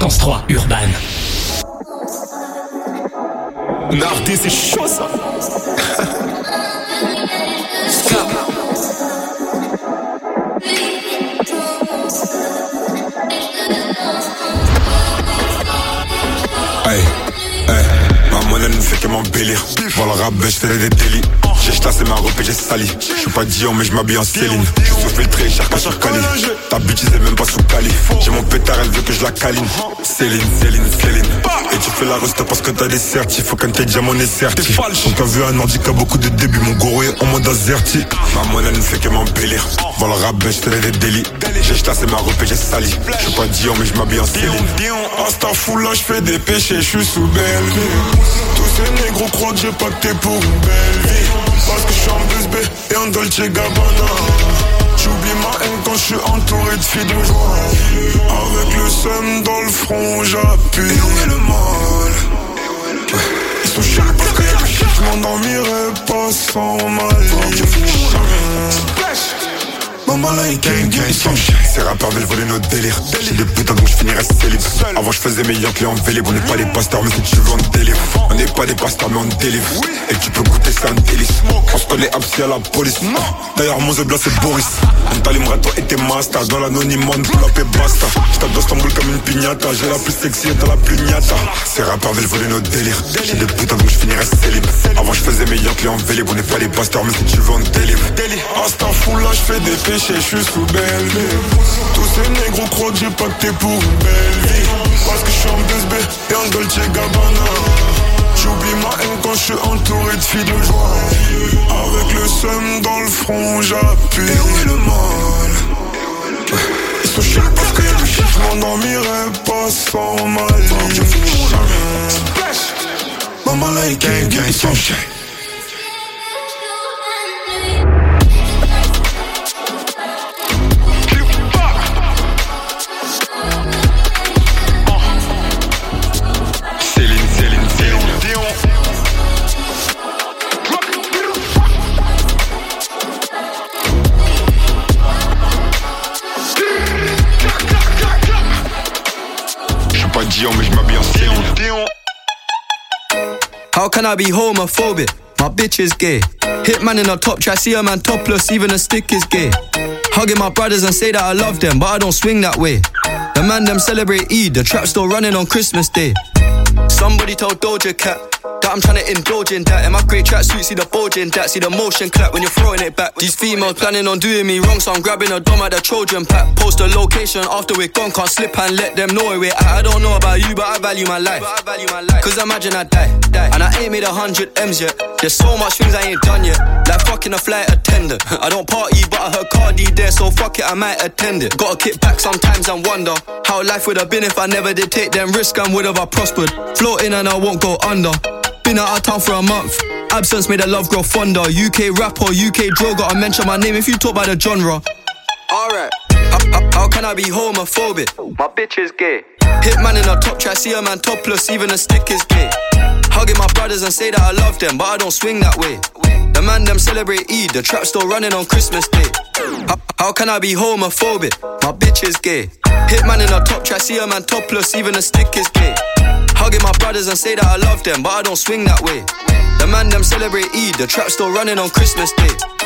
Fréquence trois, Urban. Nardé, c'est chaud ça. Hey, hey, ma monnaie ne fait que m'embellir. Voilà le rap, je fais des délits. J'ai chassé ma robe et j'ai sali. Je suis pas Dion mais je m'habille en Céline. Je suis filtré, cher qu'à sur Cali. Ta bitch c'est même pas sous Cali. J'ai mon pétard, elle veut que je la câline. Céline, Céline, Céline. Et tu fais la resta parce que t'as des certifs. Faut qu'un tes diamants est certif. Donc t'as vu un handicap, beaucoup de débuts. Mon goro est en mode azerti. Ma monnaie ne fait que m'embellir. Voilà le rap, je fais des délits. J'ai chassé ma robe et j'ai sali. Je suis pas Dion mais je m'habille en Céline. Insta full là, je fais des péchés, je suis sous belle vie. Tous ces négros croient que j'ai pacté pour une belle vie. Parce que je suis en bus B et en Dolce Gabbana. J'oublie ma haine quand je suis entouré de filles de joie. Avec le seum dans le front, j'appuie. Et où est le mal? Ils sont chiants parce que je m'endormirai pas sans ma ligne. Maman là, ils gang gang, ils sont chiants. Ces rappeurs veulent voler notre délire. J'ai des putains donc je finirai célib. Avant je faisais mes yachts en vélib. On n'est pas des pasteurs mais si tu veux on délivre. On n'est pas des pasteurs mais on délivre. Et tu peux goûter c'est un délice. On se connaît absi à la police. D'ailleurs mon zebla c'est Boris. On t'allumerait toi et tes masters. Dans l'anonymat on pull up et basta. J'tape d'Istanbul comme une pignata. J'ai la plus sexy et t'as la plus gnata. Ces rappeurs veulent voler notre délire. J'ai des putains donc je finirai célib. Avant je faisais mes yachts en vélib. On n'est pas des pasteurs mais si tu veux on délivre. Insta full là je fais des péchés, je suis sous belle vie. Tous ces négros croient que j'ai pacté pour une belle vie. Parce que je suis en bus B et en Dolce Gabbana. J'oublie ma haine quand je suis entouré de filles de joie. Avec le seum dans le front, j'appuie. Et où est le mal? Ils sont chiants parce que je m'endormirai pas sans ma ligne. Maman là, ils gang gang, ils sont chiants. Mais je m'habille en Céline. How can I be homophobic? My bitch is gay. Hitman in a top try, see a man topless, even a stick is gay. Hugging my brothers and say that I love them, but I don't swing that way. The man them celebrate Eid, the trap still running on Christmas Day. Somebody told Doja Cat that I'm trying to indulge in that. In my great tracksuit, see the bulge in that. See the motion clap when you're throwing it back. These females planning on doing me wrong, so I'm grabbing a dom at the Trojan pack. Post a location after we're gone, can't slip and let them know where we're at. I don't know about you, but I value my life. Cause imagine I die, die. And I ain't made a hundred M's yet. There's so much things I ain't done yet. Like fucking a flight attendant. I don't party, but I heard Cardi there, so fuck it, I might attend it. Gotta kick back sometimes and wonder how life would have been if I never did take them risks and would have I prospered. Floating and I won't go under. Been out of town for a month. Absence made the love grow fonder. U K rapper, U K drill, gotta mention my name if you talk about the genre. Alright, how, how, how can I be homophobic? My bitch is gay. Hitman in a top try, see a man topless, even a stick is gay. Hugging my brothers and say that I love them, but I don't swing that way. The man them celebrate Eid, the trap still running on Christmas Day. How, how can I be homophobic? My bitch is gay. Hitman in a top try, see a man topless, even a stick is gay. Hugging my brothers and say that I love them, but I don't swing that way. The man them celebrate Eid, the trap still running on Christmas Day.